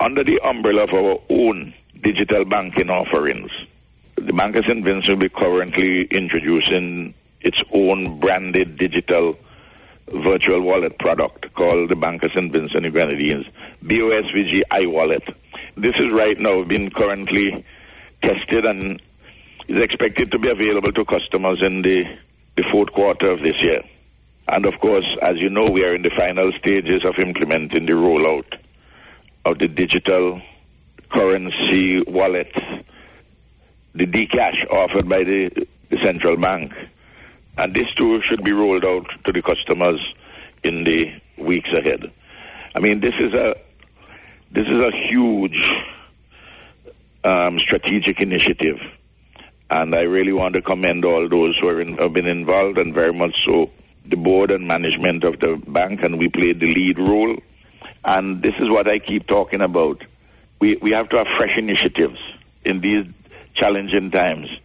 under the umbrella of our own digital banking offerings, the Bank of St. Vincent will be currently introducing its own branded digital virtual wallet product called the Bank of St. Vincent and Grenadines, BOSVG iWallet. This is right now being currently tested and is expected to be available to customers in the fourth quarter of this year. And of course, as you know, we are in the final stages of implementing the rollout of the digital currency wallet, the Dcash offered by the central bank. And this too should be rolled out to the customers in the weeks ahead. I mean, this is a huge strategic initiative, and I really want to commend all those who have been involved, and very much so the board and management of the bank, and we played the lead role. And this is what I keep talking about. We have to have fresh initiatives in these challenging times.